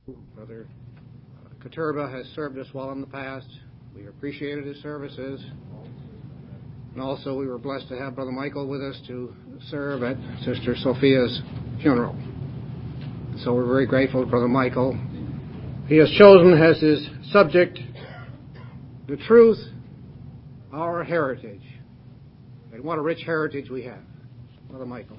Brother Katurba has served us well in the past. We appreciated his services. And also we were blessed to have Brother Michael with us to serve at Sister Sophia's funeral. So we're very grateful to Brother Michael. He has chosen as his subject the truth, our heritage. And what a rich heritage we have. Brother Michael.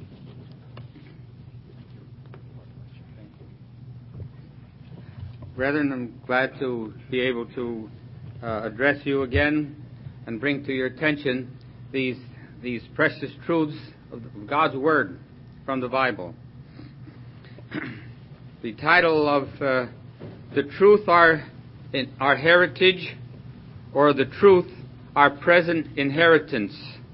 Brethren, I'm glad to be able to address you again and bring to your attention these precious truths of God's Word from the Bible. The title of The Truth, Our Heritage, or The Truth, Our Present Inheritance.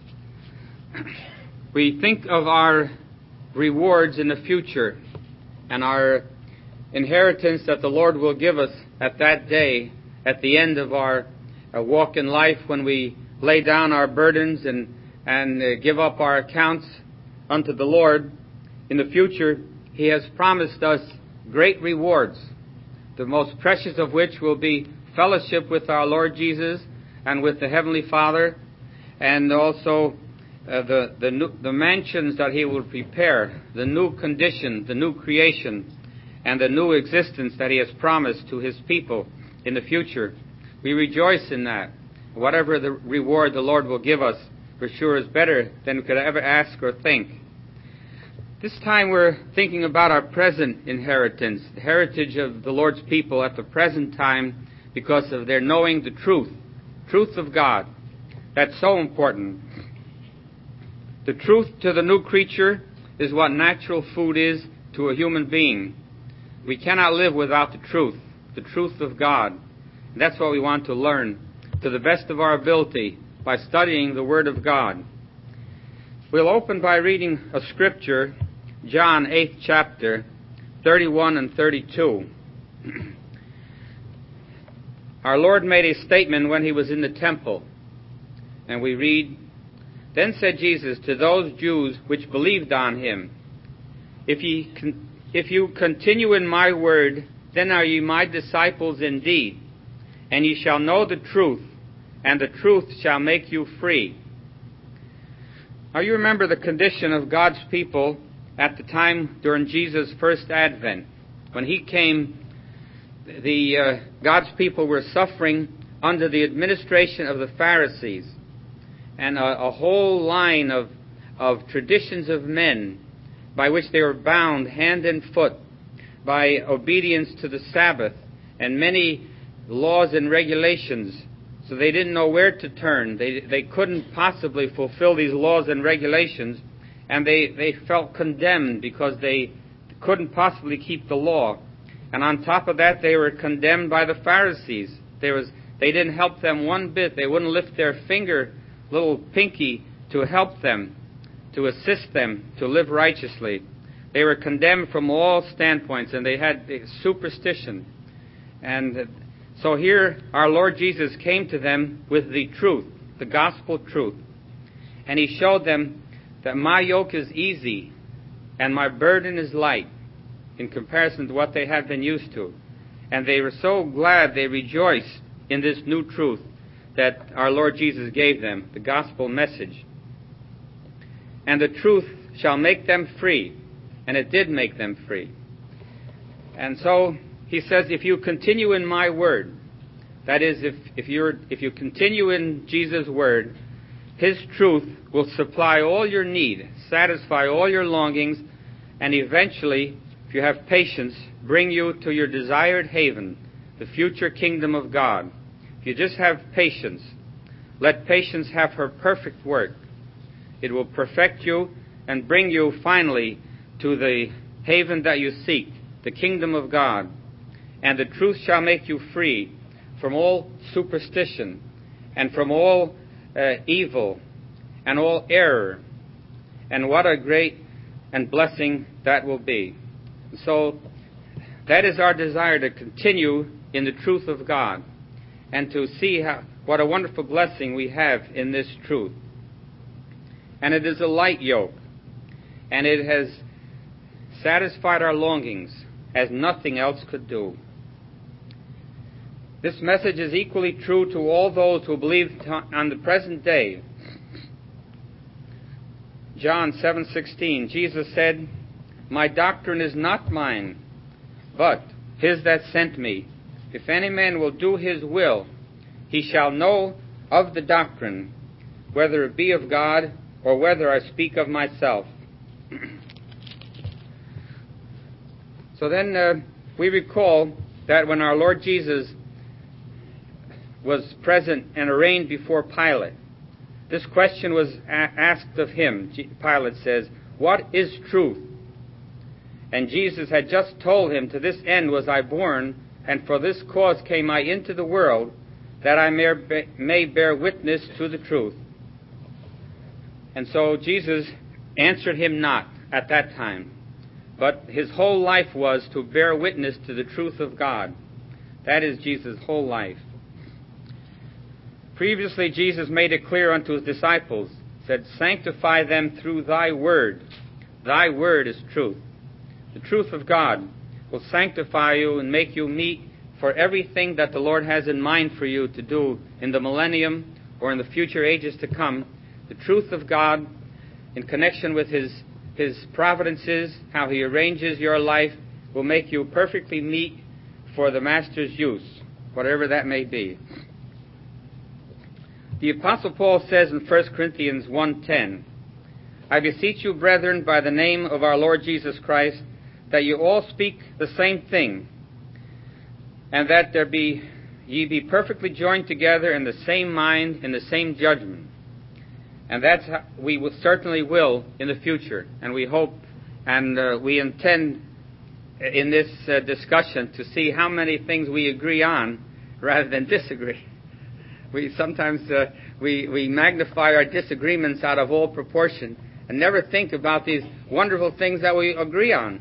We think of our rewards in the future and our inheritance that the Lord will give us at that day, at the end of our walk in life, when we lay down our burdens and give up our accounts unto the Lord. In the future, He has promised us great rewards, the most precious of which will be fellowship with our Lord Jesus and with the Heavenly Father, and also the mansions that He will prepare, the new condition, the new creation, and the new existence that He has promised to His people in the future. We rejoice in that. Whatever the reward the Lord will give us, for sure is better than we could ever ask or think. This time we're thinking about our present inheritance, the heritage of the Lord's people at the present time, because of their knowing the truth of God. That's so important. The truth to the new creature is what natural food is to a human being. We cannot live without the truth of God. And that's what we want to learn to the best of our ability by studying the Word of God. We'll open by reading a scripture, John 8th chapter, 31 and 32. Our Lord made a statement when He was in the temple. And we read, "Then said Jesus to those Jews which believed on Him, If you continue in my word, then are ye my disciples indeed, and ye shall know the truth, and the truth shall make you free." Now you remember the condition of God's people at the time during Jesus' first advent. When He came, God's people were suffering under the administration of the Pharisees, and a whole line of traditions of men by which they were bound hand and foot by obedience to the Sabbath and many laws and regulations. So they didn't know where to turn. They couldn't possibly fulfill these laws and regulations, and they felt condemned because they couldn't possibly keep the law. And on top of that, they were condemned by the Pharisees. They didn't help them one bit. They wouldn't lift their finger, little pinky, to help them, to assist them to live righteously. They were condemned from all standpoints, and they had superstition. And so here our Lord Jesus came to them with the truth, the gospel truth. And He showed them that my yoke is easy and my burden is light in comparison to what they had been used to. And they were so glad, they rejoiced in this new truth that our Lord Jesus gave them, the gospel message. And the truth shall make them free. And it did make them free. And so He says, if you continue in my word, that is, if you continue in Jesus' word, His truth will supply all your need, satisfy all your longings, and eventually, if you have patience, bring you to your desired haven, the future kingdom of God. If you just have patience, let patience have her perfect work. It will perfect you and bring you finally to the haven that you seek, the kingdom of God. And the truth shall make you free from all superstition and from all evil and all error. And what a great and blessing that will be. So that is our desire, to continue in the truth of God and to see what a wonderful blessing we have in this truth. And it is a light yoke, and it has satisfied our longings, as nothing else could do. This message is equally true to all those who believe on the present day. John 7:16, Jesus said, "My doctrine is not mine, but his that sent me. If any man will do his will, he shall know of the doctrine, whether it be of God or whether I speak of myself." So then we recall that when our Lord Jesus was present and arraigned before Pilate, this question was asked of him. Pilate says, "What is truth?" And Jesus had just told him, "To this end was I born, and for this cause came I into the world, that I may bear witness to the truth." And so Jesus answered him not at that time, but his whole life was to bear witness to the truth of God. That is Jesus' whole life. Previously, Jesus made it clear unto his disciples, said, "Sanctify them through thy word. Thy word is truth." The truth of God will sanctify you and make you meet for everything that the Lord has in mind for you to do in the millennium or in the future ages to come. The truth of God in connection with His providences, how He arranges your life, will make you perfectly meet for the Master's use, whatever that may be. The Apostle Paul says in 1 Corinthians 1:10, "I beseech you, brethren, by the name of our Lord Jesus Christ, that you all speak the same thing, and that ye be perfectly joined together in the same mind, in the same judgment." And that's how we certainly will in the future. And we hope and we intend in this discussion to see how many things we agree on rather than disagree. We sometimes we magnify our disagreements out of all proportion and never think about these wonderful things that we agree on.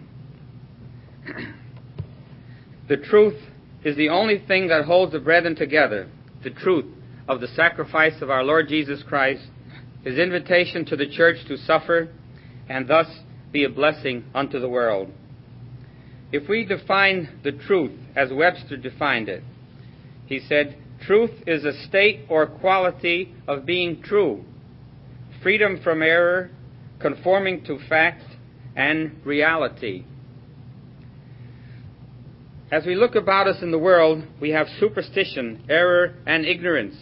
The truth is the only thing that holds the brethren together. The truth of the sacrifice of our Lord Jesus Christ, His invitation to the church to suffer and thus be a blessing unto the world. If we define the truth as Webster defined it, he said, "Truth is a state or quality of being true, freedom from error, conforming to fact and reality." As we look about us in the world, we have superstition, error, and ignorance.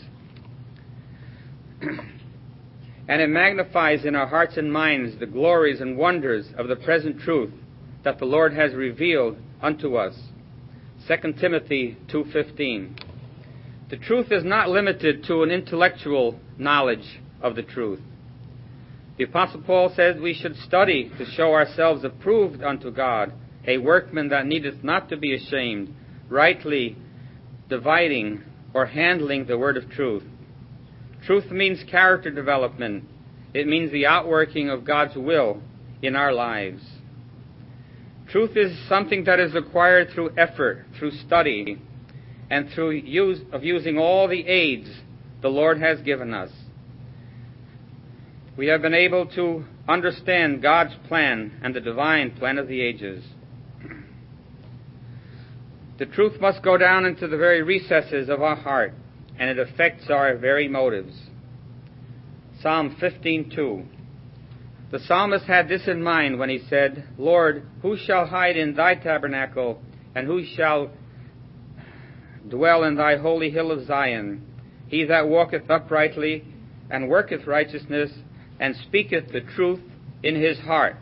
And it magnifies in our hearts and minds the glories and wonders of the present truth that the Lord has revealed unto us. 2 Timothy 2:15. The truth is not limited to an intellectual knowledge of the truth. The Apostle Paul says we should study to show ourselves approved unto God, a workman that needeth not to be ashamed, rightly dividing or handling the word of truth. Truth means character development. It means the outworking of God's will in our lives. Truth is something that is acquired through effort, through study, and through using all the aids the Lord has given us. We have been able to understand God's plan and the divine plan of the ages. The truth must go down into the very recesses of our heart, and it affects our very motives. Psalm 15:2. The psalmist had this in mind when he said, "Lord, who shall hide in thy tabernacle, and who shall dwell in thy holy hill of Zion? He that walketh uprightly, and worketh righteousness, and speaketh the truth in his heart."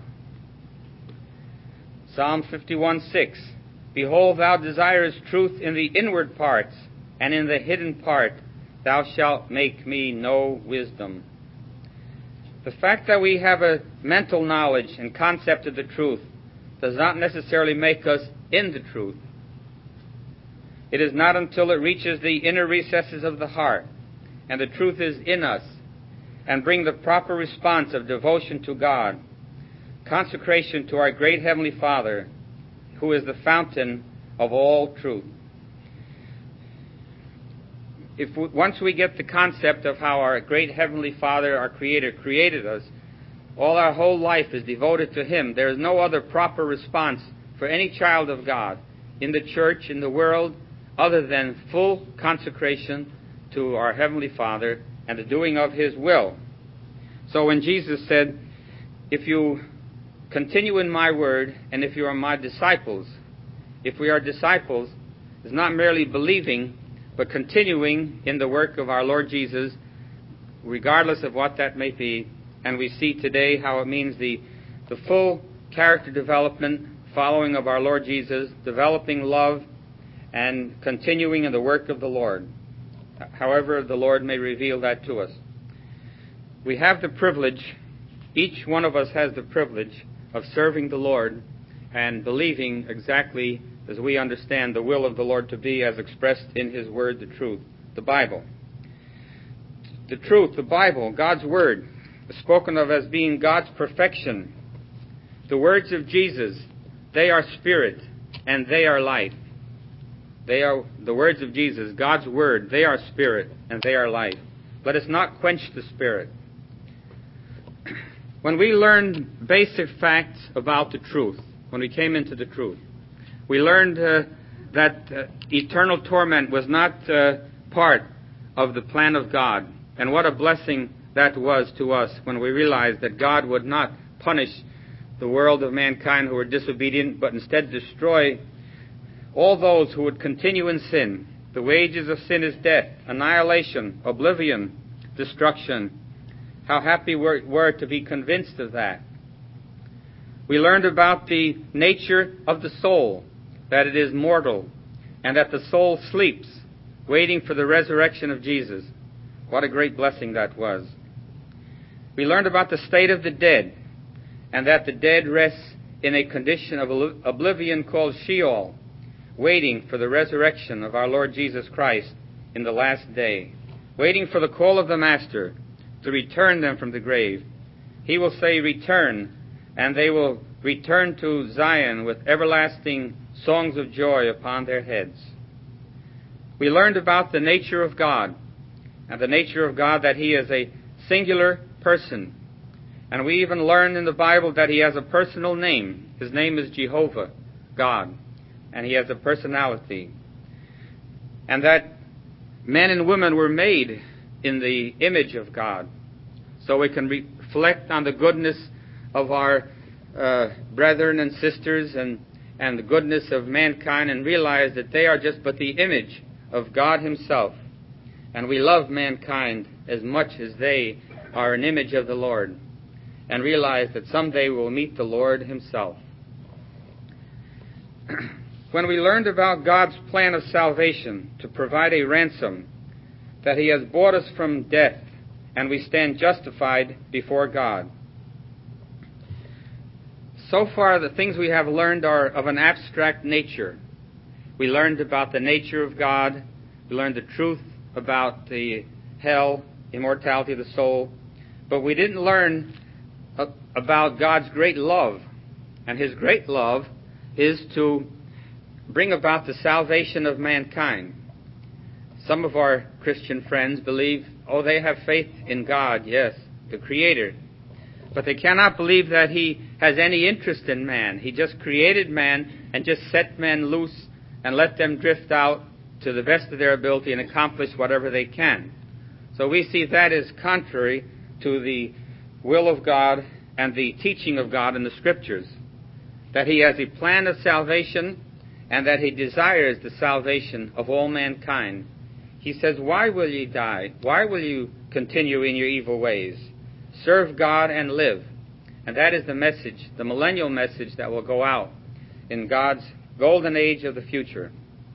Psalm 51:6. Behold, thou desirest truth in the inward parts, and in the hidden part thou shalt make me know wisdom. The fact that we have a mental knowledge and concept of the truth does not necessarily make us in the truth. It is not until it reaches the inner recesses of the heart, and the truth is in us, and bring the proper response of devotion to God, consecration to our great Heavenly Father, who is the fountain of all truth. Once we get the concept of how our great Heavenly Father, our Creator, created us, all our whole life is devoted to Him. There is no other proper response for any child of God in the church, in the world, other than full consecration to our Heavenly Father and the doing of His will. So when Jesus said, if you continue in my word, and if you are my disciples, if we are disciples, it's not merely believing, but continuing in the work of our Lord Jesus, regardless of what that may be. And we see today how it means the full character development, following of our Lord Jesus, developing love, and continuing in the work of the Lord. However, the Lord may reveal that to us. We have the privilege, each one of us has the privilege of serving the Lord and believing exactly as we understand the will of the Lord to be as expressed in His Word, the truth, the Bible. The truth, the Bible, God's Word, is spoken of as being God's perfection. The words of Jesus, they are spirit and they are life. They are the words of Jesus, God's Word, they are spirit and they are life. Let us not quench the Spirit. When we learned basic facts about the truth, when we came into the truth, we learned that eternal torment was not part of the plan of God. And what a blessing that was to us when we realized that God would not punish the world of mankind who were disobedient, but instead destroy all those who would continue in sin. The wages of sin is death, annihilation, oblivion, destruction. How happy we were to be convinced of that. We learned about the nature of the soul, that it is mortal, and that the soul sleeps, waiting for the resurrection of Jesus. What a great blessing that was. We learned about the state of the dead, and that the dead rests in a condition of oblivion called Sheol, waiting for the resurrection of our Lord Jesus Christ in the last day, waiting for the call of the Master to return them from the grave. He will say, return, and they will return to Zion with everlasting songs of joy upon their heads. We learned about the nature of God, and the nature of God that He is a singular person. And we even learn in the Bible that He has a personal name. His name is Jehovah, God, and He has a personality. And that men and women were made in the image of God, so we can reflect on the goodness of our brethren and sisters and the goodness of mankind and realize that they are just but the image of God Himself. And we love mankind as much as they are an image of the Lord, and realize that someday we'll meet the Lord Himself. When we learned about God's plan of salvation to provide a ransom, that He has bought us from death, and we stand justified before God. So far, the things we have learned are of an abstract nature. We learned about the nature of God. We learned the truth about the hell, immortality of the soul. But we didn't learn about God's great love. And His great love is to bring about the salvation of mankind. Some of our Christian friends believe, they have faith in God, yes, the Creator. But they cannot believe that He has any interest in man. He just created man and just set men loose and let them drift out to the best of their ability and accomplish whatever they can. So we see that as contrary to the will of God and the teaching of God in the Scriptures, that He has a plan of salvation and that He desires the salvation of all mankind. He says, why will ye die? Why will you continue in your evil ways? Serve God and live. And that is the message, the millennial message that will go out in God's golden age of the future.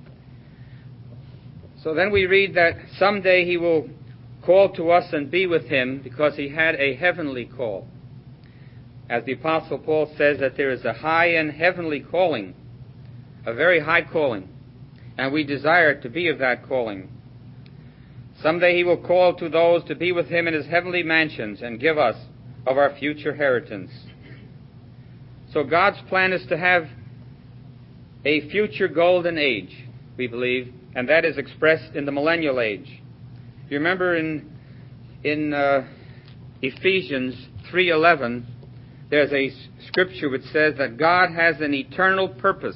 So then we read that someday He will call to us and be with Him because He had a heavenly call. As the Apostle Paul says that there is a high and heavenly calling, a very high calling, and we desire to be of that calling. Someday He will call to those to be with Him in His heavenly mansions and give us of our future inheritance. So God's plan is to have a future golden age, we believe, and that is expressed in the millennial age. You remember in Ephesians 3:11, there's a scripture which says that God has an eternal purpose.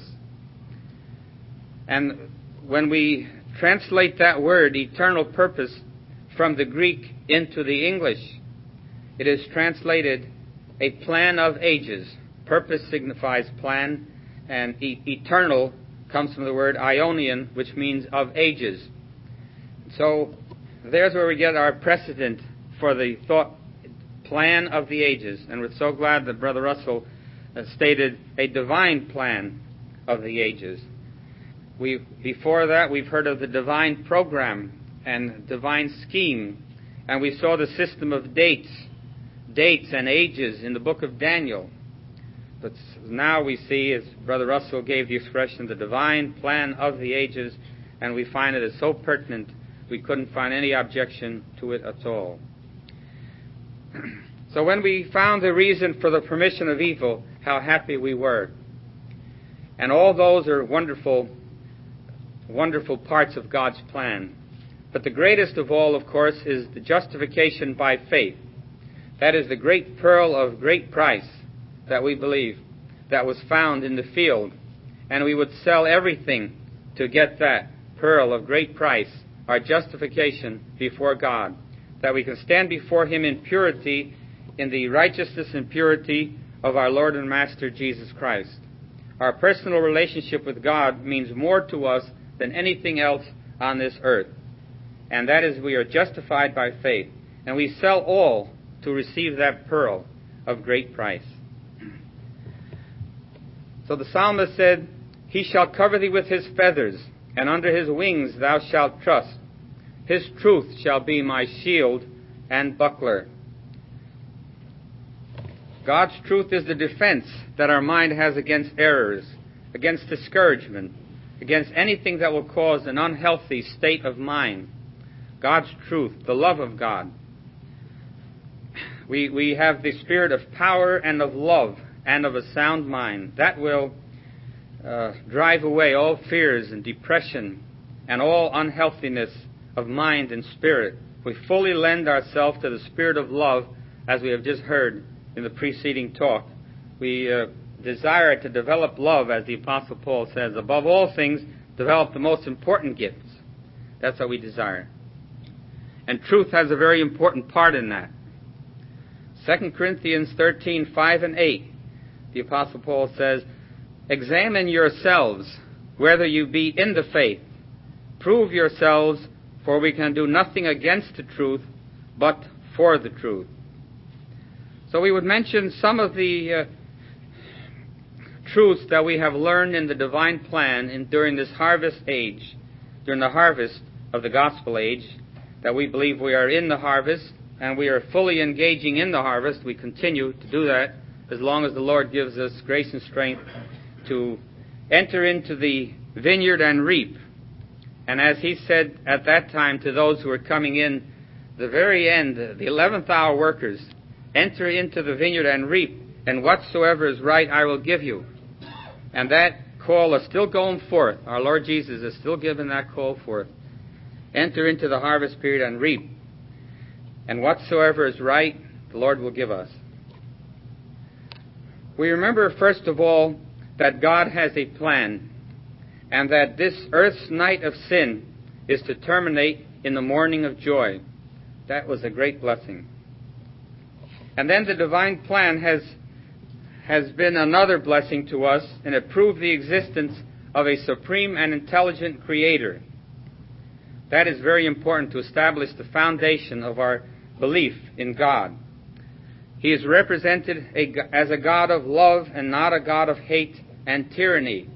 And when we translate that word, eternal purpose, from the Greek into the English, it is translated a plan of ages. Purpose signifies plan, and eternal comes from the word Ionian, which means of ages. So there's where we get our precedent for the thought plan of the ages. And we're so glad that Brother Russell stated a divine plan of the ages. Before that, we've heard of the divine program and divine scheme, and we saw the system of dates and ages in the book of Daniel. But now we see, as Brother Russell gave the expression, the divine plan of the ages, and we find it is so pertinent we couldn't find any objection to it at all. So when we found the reason for the permission of evil, how happy we were. And all those are wonderful, wonderful parts of God's plan. But the greatest of all, of course, is the justification by faith. That is the great pearl of great price that we believe that was found in the field. And we would sell everything to get that pearl of great price, our justification before God, that we can stand before Him in purity, in the righteousness and purity of our Lord and Master Jesus Christ. Our personal relationship with God means more to us than anything else on this earth. And that is, we are justified by faith. And we sell all to receive that pearl of great price. So the psalmist said, He shall cover thee with His feathers, and under His wings thou shalt trust. His truth shall be my shield and buckler. God's truth is the defense that our mind has against errors, against discouragement, against anything that will cause an unhealthy state of mind. God's truth, the love of God. We have the spirit of power and of love and of a sound mind. That will drive away all fears and depression and all unhealthiness of mind and spirit. We fully lend ourselves to the spirit of love, as we have just heard in the preceding talk. We desire to develop love, as the Apostle Paul says. Above all things, develop the most important gifts. That's what we desire. And truth has a very important part in that. 2 Corinthians 13, 5 and 8, the Apostle Paul says, Examine yourselves whether you be in the faith. Prove yourselves, for we can do nothing against the truth, but for the truth. So we would mention some of the truths that we have learned in the divine plan during this harvest age, during the harvest of the gospel age, that we believe we are in the harvest, and we are fully engaging in the harvest. We continue to do that as long as the Lord gives us grace and strength to enter into the vineyard and reap. And as He said at that time to those who were coming in, the very end, the 11th hour workers, enter into the vineyard and reap, and whatsoever is right I will give you. And that call is still going forth. Our Lord Jesus is still giving that call forth. Enter into the harvest period and reap. And whatsoever is right, the Lord will give us. We remember, first of all, that God has a plan, and that this earth's night of sin is to terminate in the morning of joy. That was a great blessing. And then the divine plan has been another blessing to us, and it proved the existence of a supreme and intelligent Creator. That is very important to establish the foundation of our belief in God. He is represented as a God of love and not a God of hate and tyranny.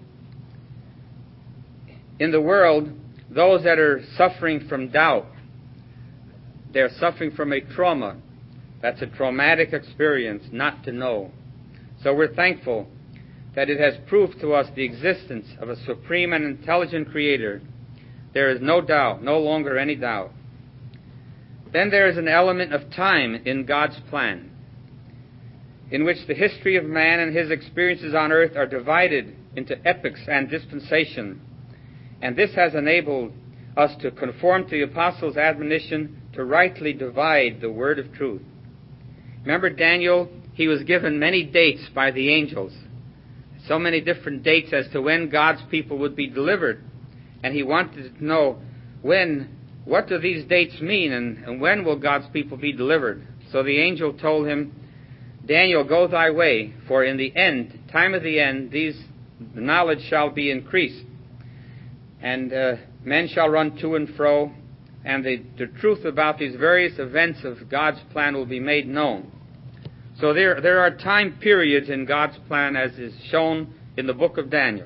In the world, those that are suffering from doubt, they're suffering from a trauma. That's a traumatic experience, not to know. So we're thankful that it has proved to us the existence of a supreme and intelligent Creator. There is no doubt, no longer any doubt. Then there is an element of time in God's plan, in which the history of man and his experiences on earth are divided into epochs and dispensation. And this has enabled us to conform to the Apostles' admonition to rightly divide the word of truth. Remember Daniel, he was given many dates by the angels, so many different dates as to when God's people would be delivered. And he wanted to know what do these dates mean, and when will God's people be delivered? So the angel told him, Daniel, go thy way, for in the end, time of the end, the knowledge shall be increased. And men shall run to and fro, and the truth about these various events of God's plan will be made known. So there are time periods in God's plan as is shown in the book of Daniel.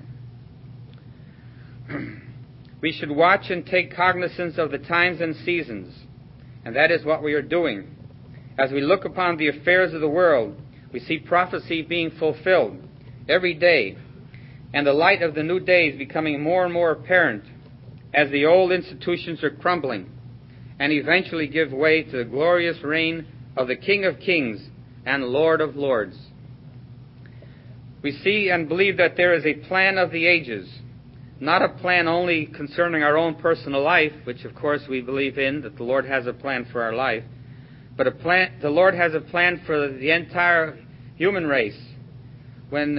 We should watch and take cognizance of the times and seasons, and that is what we are doing. As we look upon the affairs of the world, we see prophecy being fulfilled every day, and the light of the new days becoming more and more apparent as the old institutions are crumbling and eventually give way to the glorious reign of the King of Kings and Lord of Lords. We see and believe that there is a plan of the ages, not a plan only concerning our own personal life, which of course we believe in, that the Lord has a plan for our life, but the Lord has a plan for the entire human race. When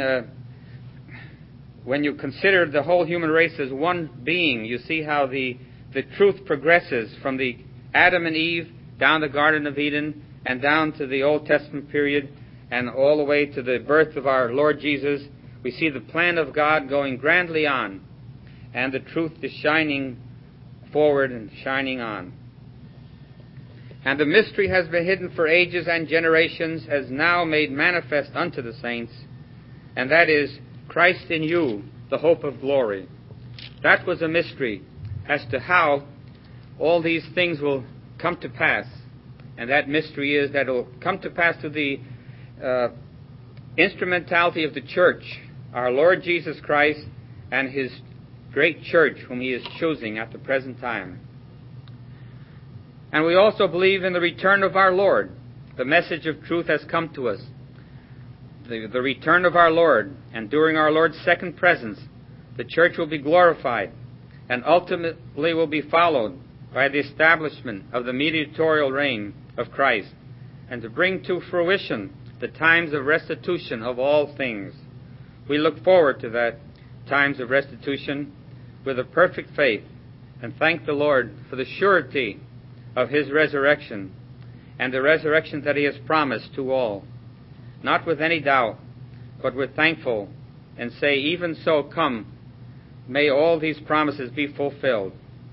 you consider the whole human race as one being, you see how the truth progresses from the Adam and Eve down the Garden of Eden and down to the Old Testament period and all the way to the birth of our Lord Jesus. We see the plan of God going grandly on, and the truth is shining forward and shining on. And the mystery has been hidden for ages and generations, as now made manifest unto the saints, and that is Christ in you, the hope of glory. That was a mystery as to how all these things will come to pass. And that mystery is that it will come to pass through the instrumentality of the church, our Lord Jesus Christ, and his great church whom he is choosing at the present time. And we also believe in the return of our Lord. The message of truth has come to us. The return of our Lord, and during our Lord's second presence, the church will be glorified and ultimately will be followed by the establishment of the mediatorial reign of Christ, and to bring to fruition the times of restitution of all things. We look forward to that times of restitution with a perfect faith, and thank the Lord for the surety of his resurrection, and the resurrection that he has promised to all. Not with any doubt, but with thankful, and say, even so, come, may all these promises be fulfilled.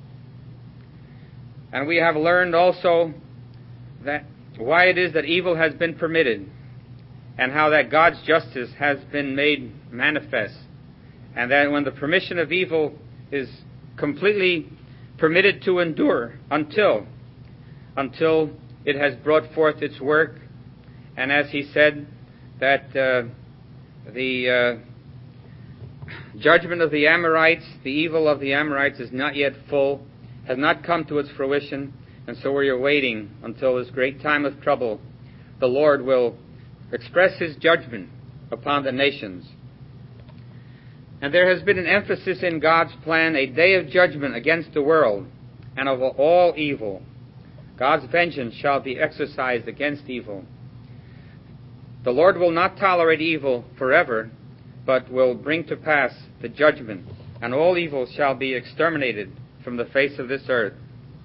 And we have learned also that why it is that evil has been permitted, and how that God's justice has been made manifest, and that when the permission of evil is completely permitted to endure until it has brought forth its work. And as he said, that the judgment of the Amorites, the evil of the Amorites is not yet full, has not come to its fruition, and so we are waiting until this great time of trouble. The Lord will express his judgment upon the nations. And there has been an emphasis in God's plan, a day of judgment against the world and of all evil. God's vengeance shall be exercised against evil. The Lord will not tolerate evil forever, but will bring to pass the judgment, and all evil shall be exterminated from the face of this earth.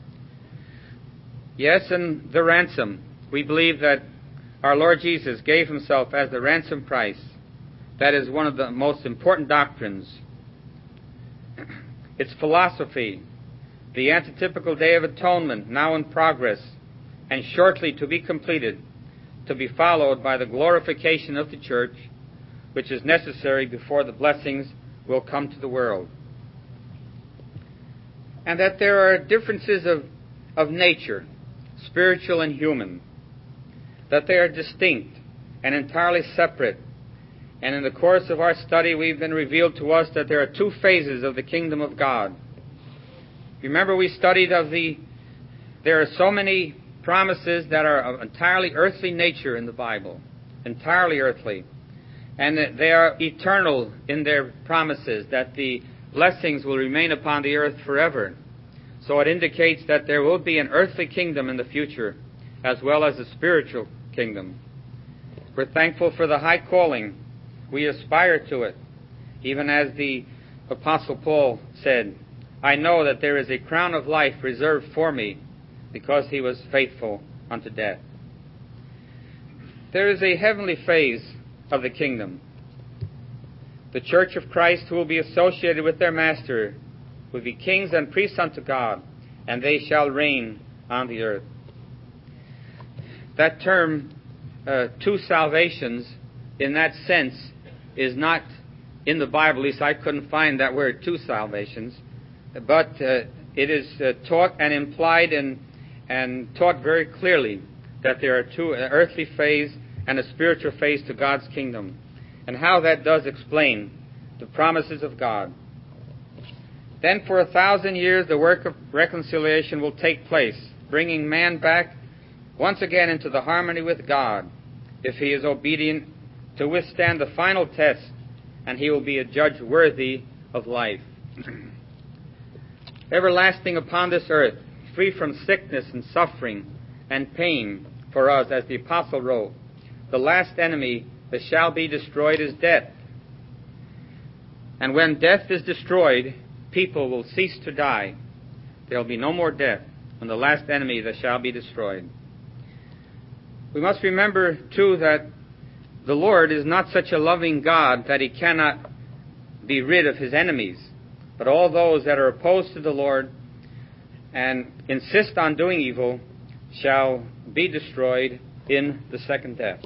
Yes, and the ransom. We believe that our Lord Jesus gave himself as the ransom price. That is one of the most important doctrines. Its philosophy, the antitypical Day of Atonement, now in progress, and shortly to be completed, to be followed by the glorification of the church, which is necessary before the blessings will come to the world. And that there are differences of nature, spiritual and human, that they are distinct and entirely separate. And in the course of our study, we've been revealed to us that there are two phases of the kingdom of God. Remember, we studied there are so many promises that are of entirely earthly nature in the Bible, entirely earthly, and that they are eternal in their promises, that the blessings will remain upon the earth forever. So it indicates that there will be an earthly kingdom in the future, as well as a spiritual kingdom. We're thankful for the high calling. We aspire to it, even as the Apostle Paul said, I know that there is a crown of life reserved for me because he was faithful unto death. There is a heavenly phase of the kingdom. The church of Christ who will be associated with their Master will be kings and priests unto God, and they shall reign on the earth. That term, two salvations, in that sense, is not in the Bible. At least I couldn't find that word, two salvations. But it is taught and implied and taught very clearly that there are two, an earthly phase and a spiritual phase to God's kingdom, and how that does explain the promises of God. Then for 1,000 years the work of reconciliation will take place, bringing man back once again into the harmony with God, if he is obedient to withstand the final test, and he will be a judge worthy of life. Everlasting upon this earth, free from sickness and suffering and pain for us, as the Apostle wrote, the last enemy that shall be destroyed is death. And when death is destroyed, people will cease to die. There will be no more death when the last enemy that shall be destroyed. We must remember, too, that the Lord is not such a loving God that he cannot be rid of his enemies, but all those that are opposed to the Lord and insist on doing evil shall be destroyed in the second death.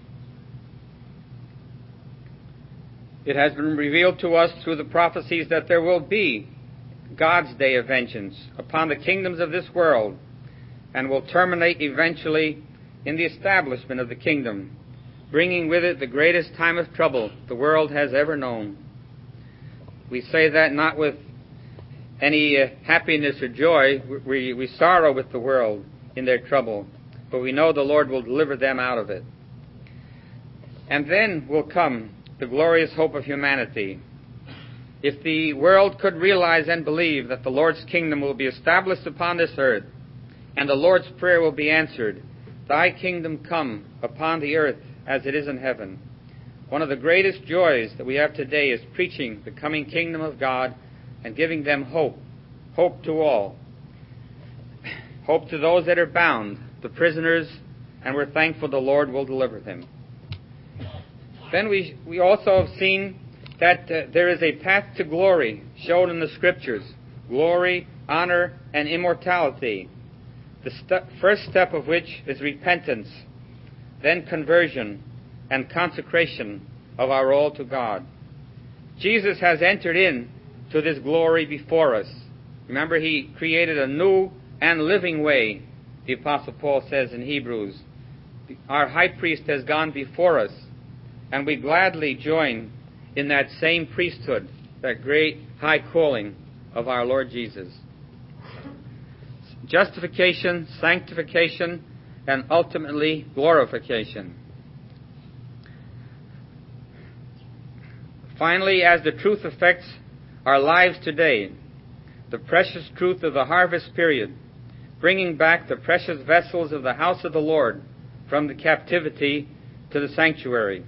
It has been revealed to us through the prophecies that there will be God's day of vengeance upon the kingdoms of this world, and will terminate eventually in the establishment of the kingdom, bringing with it the greatest time of trouble the world has ever known. We say that not with any happiness or joy. We sorrow with the world in their trouble, but we know the Lord will deliver them out of it. And then will come the glorious hope of humanity. If the world could realize and believe that the Lord's kingdom will be established upon this earth, and the Lord's prayer will be answered, Thy kingdom come upon the earth as it is in heaven. One of the greatest joys that we have today is preaching the coming kingdom of God and giving them hope. Hope to all. Hope to those that are bound, the prisoners, and we're thankful the Lord will deliver them. Then we also have seen that there is a path to glory shown in the Scriptures. Glory, honor, and immortality. The first step of which is repentance, then conversion, and consecration of our all to God. Jesus has entered in to this glory before us. Remember, he created a new and living way, the Apostle Paul says in Hebrews. Our high priest has gone before us, and we gladly join in that same priesthood, that great high calling of our Lord Jesus. Justification, sanctification, and ultimately glorification. Finally, as the truth affects our lives today, the precious truth of the harvest period, bringing back the precious vessels of the house of the Lord from the captivity to the sanctuary.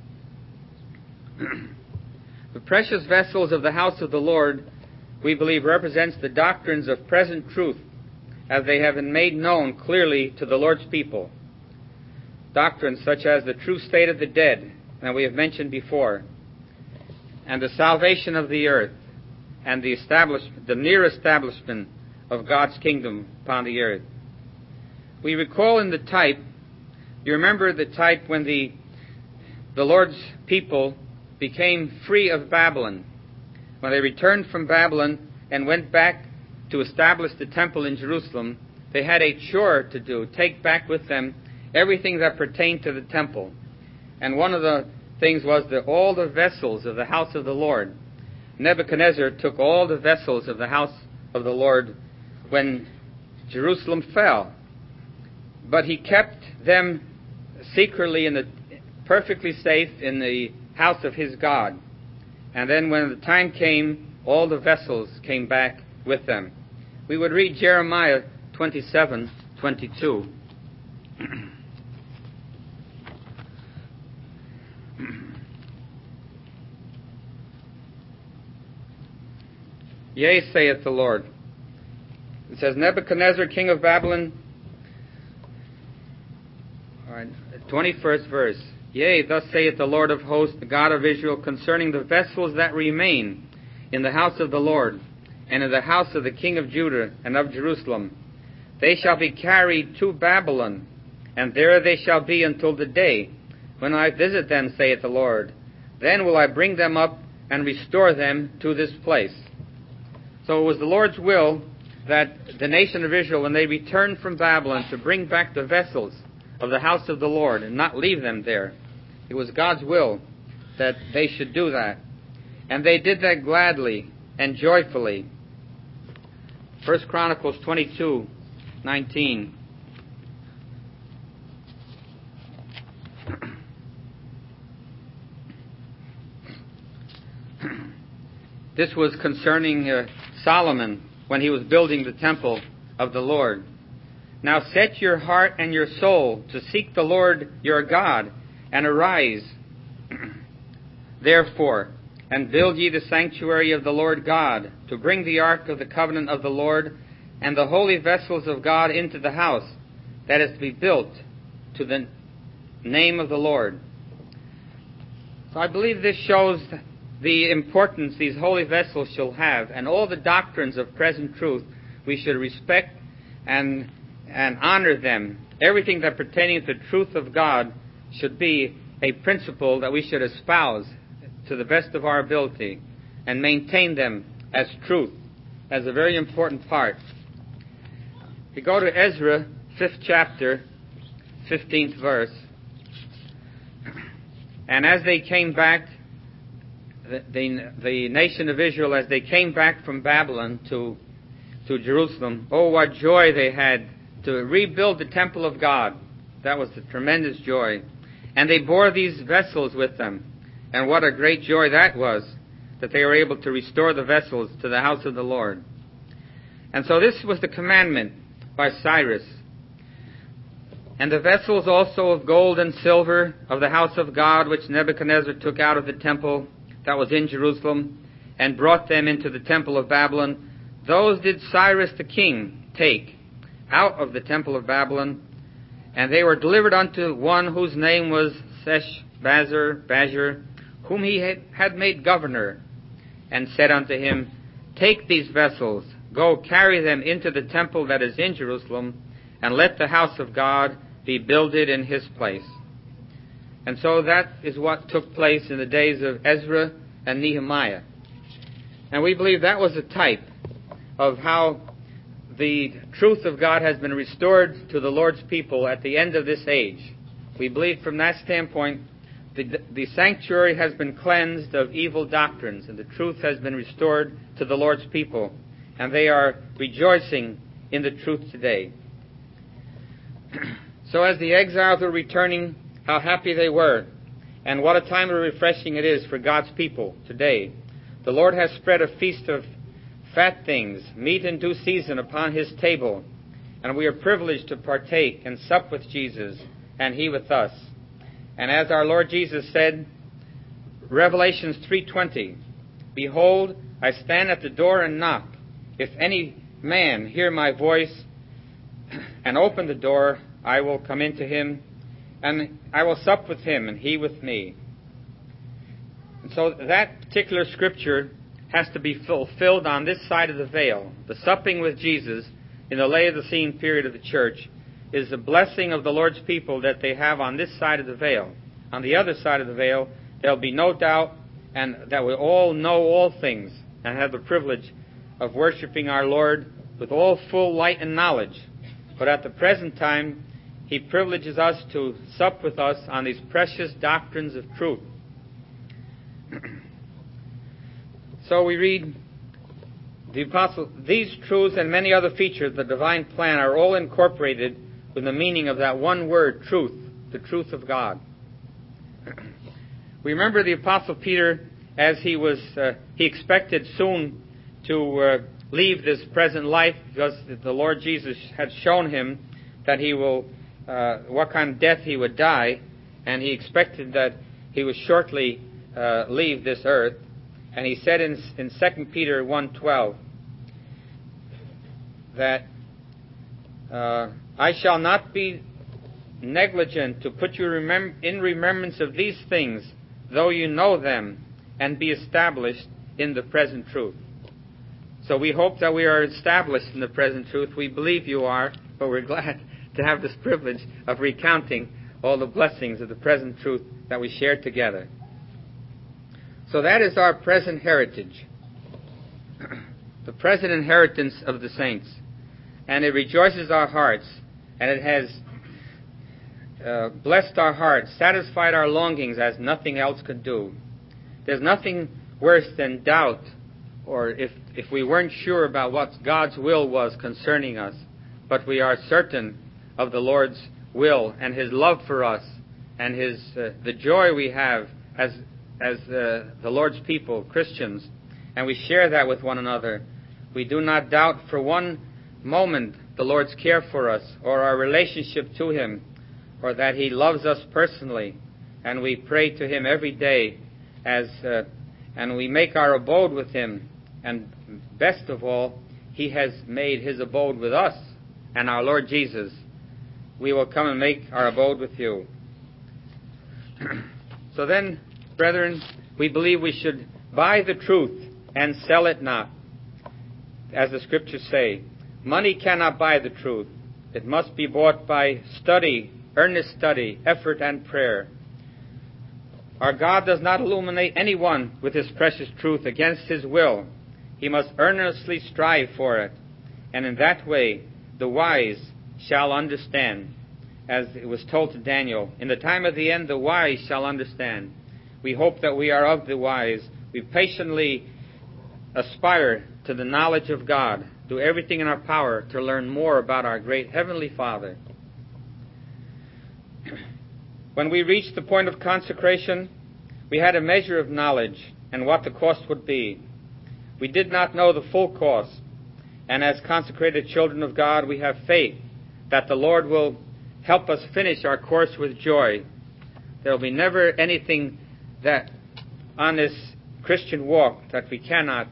The precious vessels of the house of the Lord, we believe, represents the doctrines of present truth as they have been made known clearly to the Lord's people. Doctrines such as the true state of the dead, that we have mentioned before, and the salvation of the earth, and the near establishment of God's kingdom upon the earth. We recall in the type, you remember the type when the Lord's people became free of Babylon. When they returned from Babylon and went back to establish the temple in Jerusalem, they had a chore to do, take back with them everything that pertained to the temple. And one of the things was that all the vessels of the house of the Lord. Nebuchadnezzar took all the vessels of the house of the Lord when Jerusalem fell. But he kept them secretly perfectly safe in the house of his God. And then when the time came, all the vessels came back with them. We would read Jeremiah 27:22. Yea, saith the Lord. It says, Nebuchadnezzar, king of Babylon, 21st verse. Yea, thus saith the Lord of hosts, the God of Israel, concerning the vessels that remain in the house of the Lord, and in the house of the king of Judah and of Jerusalem. They shall be carried to Babylon, and there they shall be until the day when I visit them, saith the Lord. Then will I bring them up and restore them to this place. So it was the Lord's will that the nation of Israel, when they returned from Babylon, to bring back the vessels of the house of the Lord and not leave them there. It was God's will that they should do that. And they did that gladly and joyfully. 1 Chronicles 22:19. This was concerning Solomon when he was building the temple of the Lord. Now set your heart and your soul to seek the Lord your God, and arise, therefore, and build ye the sanctuary of the Lord God, to bring the ark of the covenant of the Lord, and the holy vessels of God into the house that is to be built to the name of the Lord. So I believe this shows the importance these holy vessels shall have, and all the doctrines of present truth, we should respect and honor them. Everything that pertaining to the truth of God should be a principle that we should espouse to the best of our ability and maintain them as truth, as a very important part. We go to Ezra, 5th chapter, 15th verse. And as they came back, the nation of Israel, as they came back from Babylon to Jerusalem, oh, what joy they had to rebuild the temple of God. That was a tremendous joy. And they bore these vessels with them. And what a great joy that was, that they were able to restore the vessels to the house of the Lord. And so this was the commandment by Cyrus. And the vessels also of gold and silver of the house of God, which Nebuchadnezzar took out of the temple that was in Jerusalem, and brought them into the temple of Babylon, those did Cyrus the king take out of the temple of Babylon, and they were delivered unto one whose name was Sheshbazzar, whom he had made governor, and said unto him, Take these vessels, go carry them into the temple that is in Jerusalem, and let the house of God be builded in his place. And so that is what took place in the days of Ezra and Nehemiah. And we believe that was a type of how the truth of God has been restored to the Lord's people at the end of this age. We believe from that standpoint the sanctuary has been cleansed of evil doctrines, and the truth has been restored to the Lord's people, and they are rejoicing in the truth today. So as the exiles were returning, how happy they were, and what a time of refreshing it is for God's people today. The Lord has spread a feast of fat things, meat in due season upon his table, and we are privileged to partake and sup with Jesus, and he with us. And as our Lord Jesus said, Revelations 3:20, Behold, I stand at the door and knock. If any man hear my voice and open the door, I will come into him, and I will sup with him, and he with me. And so that particular scripture has to be fulfilled on this side of the veil. The supping with Jesus in the Laodicean period of the church is the blessing of the Lord's people that they have on this side of the veil. On the other side of the veil, there'll be no doubt, and that we all know all things and have the privilege of worshiping our Lord with all full light and knowledge. But at the present time, he privileges us to sup with us on these precious doctrines of truth. So we read, the apostle, these truths and many other features of the divine plan are all incorporated with the meaning of that one word, truth, the truth of God. We remember the apostle Peter, as he expected soon to leave this present life, because the Lord Jesus had shown him that he will, what kind of death he would die, and he expected that he would shortly leave this earth. And he said in 2 Peter 1:12 that I shall not be negligent to put you in remembrance of these things, though you know them, and be established in the present truth. So we hope that we are established in the present truth. We believe you are, but we're glad to have this privilege of recounting all the blessings of the present truth that we share together. So that is our present heritage, the present inheritance of the saints. And it rejoices our hearts, and it has blessed our hearts, satisfied our longings as nothing else could do. There's nothing worse than doubt, or if we weren't sure about what God's will was concerning us, but we are certain of the Lord's will and His love for us and His the joy we have as the Lord's people, Christians, and we share that with one another. We do not doubt for one moment the Lord's care for us or our relationship to Him, or that He loves us personally, and we pray to Him every day and we make our abode with Him. And best of all, He has made His abode with us, and our Lord Jesus. We will come and make our abode with you. So then, brethren, we believe we should buy the truth and sell it not. As the Scriptures say, money cannot buy the truth. It must be bought by study, earnest study, effort, and prayer. Our God does not illuminate anyone with His precious truth against His will. He must earnestly strive for it, and in that way the wise shall understand. As it was told to Daniel, in the time of the end the wise shall understand. We hope that we are of the wise. We patiently aspire to the knowledge of God, do everything in our power to learn more about our great Heavenly Father. When we reached the point of consecration, we had a measure of knowledge and what the cost would be. We did not know the full cost, and as consecrated children of God, we have faith that the Lord will help us finish our course with joy. There will be never anything that on this Christian walk that we cannot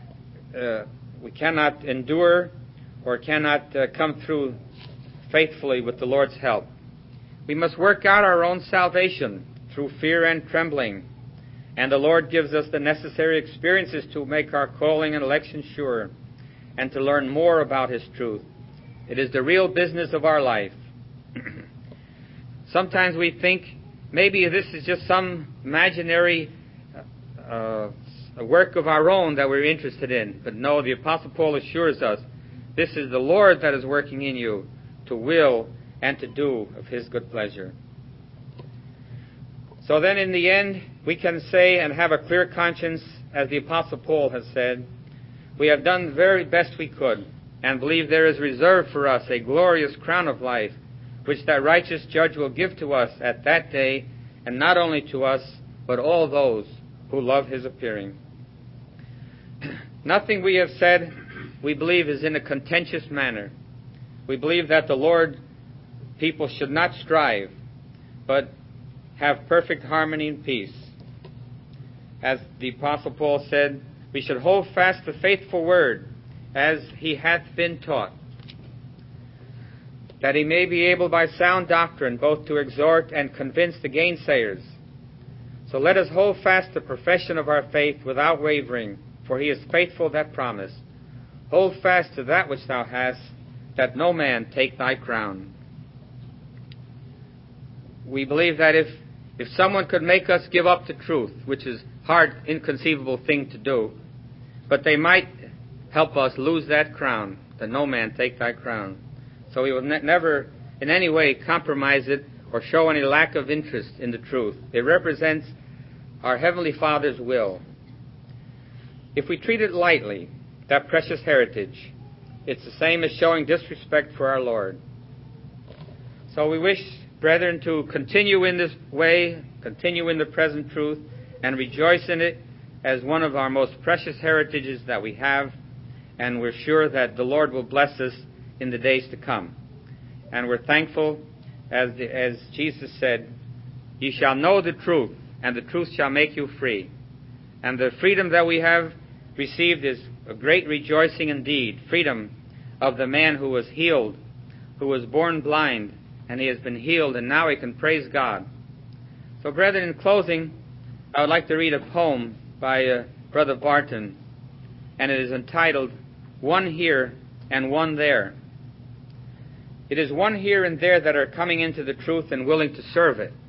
endure or cannot come through faithfully with the Lord's help. We must work out our own salvation through fear and trembling, and the Lord gives us the necessary experiences to make our calling and election sure and to learn more about His truth. It is the real business of our life. Sometimes we think maybe this is just some imaginary work of our own that we're interested in. But no, the Apostle Paul assures us, this is the Lord that is working in you to will and to do of His good pleasure. So then in the end, we can say and have a clear conscience, as the Apostle Paul has said, we have done the very best we could, and believe there is reserved for us a glorious crown of life, which that righteous judge will give to us at that day, and not only to us, but all those who love His appearing. Nothing we have said, we believe, is in a contentious manner. We believe that the Lord people should not strive, but have perfect harmony and peace. As the Apostle Paul said, we should hold fast the faithful word, as he hath been taught, that he may be able by sound doctrine both to exhort and convince the gainsayers. So let us hold fast the profession of our faith without wavering, for he is faithful that promised. Hold fast to that which thou hast, that no man take thy crown. We believe that if someone could make us give up the truth, which is a hard, inconceivable thing to do, but they might help us lose that crown, that no man take thy crown. So we will never in any way compromise it or show any lack of interest in the truth. It represents our Heavenly Father's will. If we treat it lightly, that precious heritage, it's the same as showing disrespect for our Lord. So we wish, brethren, to continue in this way, continue in the present truth, and rejoice in it as one of our most precious heritages that we have, and we're sure that the Lord will bless us in the days to come. And we're thankful, as Jesus said, "Ye shall know the truth, and the truth shall make you free." And the freedom that we have received is a great rejoicing indeed. Freedom of the man who was healed, who was born blind, and he has been healed, and now he can praise God. So, brethren, in closing, I would like to read a poem by Brother Barton, and it is entitled, One Here and One There. It is one here and there that are coming into the truth and willing to serve it.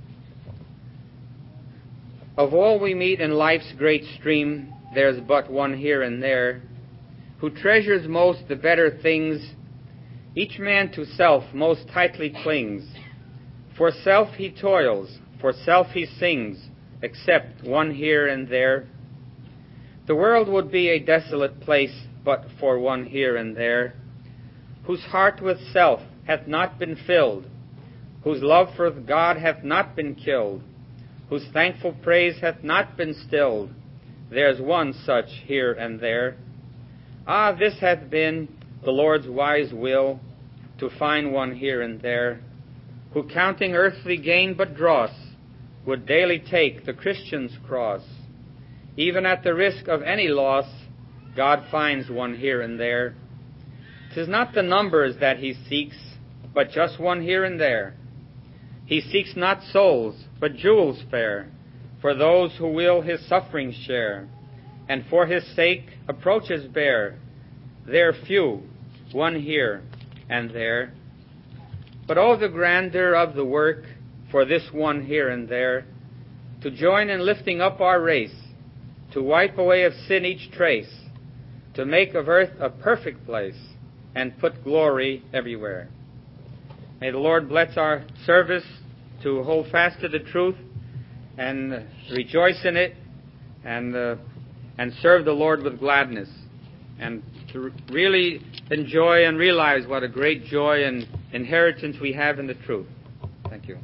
Of all we meet in life's great stream, there's but one here and there, who treasures most the better things. Each man to self most tightly clings. For self he toils, for self he sings, except one here and there. The world would be a desolate place but for one here and there, whose heart with self hath not been filled, whose love for God hath not been killed, whose thankful praise hath not been stilled. There's one such here and there. Ah, this hath been the Lord's wise will, to find one here and there, who counting earthly gain but dross, would daily take the Christian's cross. Even at the risk of any loss, God finds one here and there. 'Tis not the numbers that he seeks, but just one here and there. He seeks not souls, but jewels fair, for those who will his sufferings share, and for his sake approaches bear. They're few, one here and there. But oh, the grandeur of the work for this one here and there, to join in lifting up our race, to wipe away of sin each trace, to make of earth a perfect place, and put glory everywhere. May the Lord bless our service to hold fast to the truth and rejoice in it and serve the Lord with gladness, and to really enjoy and realize what a great joy and inheritance we have in the truth. Thank you.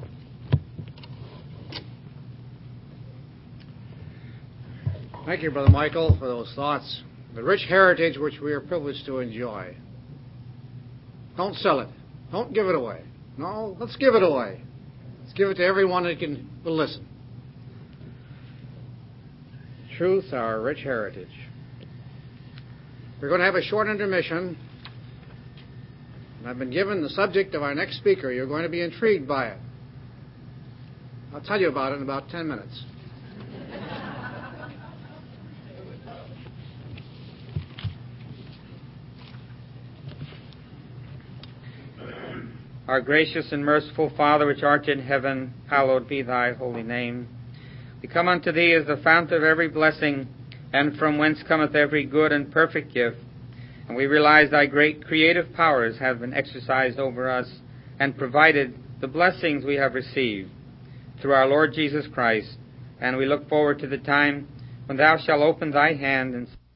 Thank you, Brother Michael, for those thoughts. The rich heritage which we are privileged to enjoy. Don't sell it. Don't give it away. No, let's give it away. Let's give it to everyone that will listen. Truth, our rich heritage. We're going to have a short intermission. And I've been given the subject of our next speaker. You're going to be intrigued by it. I'll tell you about it in about 10 minutes. Our gracious and merciful Father, which art in heaven, hallowed be thy holy name. We come unto thee as the fount of every blessing, and from whence cometh every good and perfect gift. And we realize thy great creative powers have been exercised over us and provided the blessings we have received through our Lord Jesus Christ. And we look forward to the time when thou shalt open thy hand and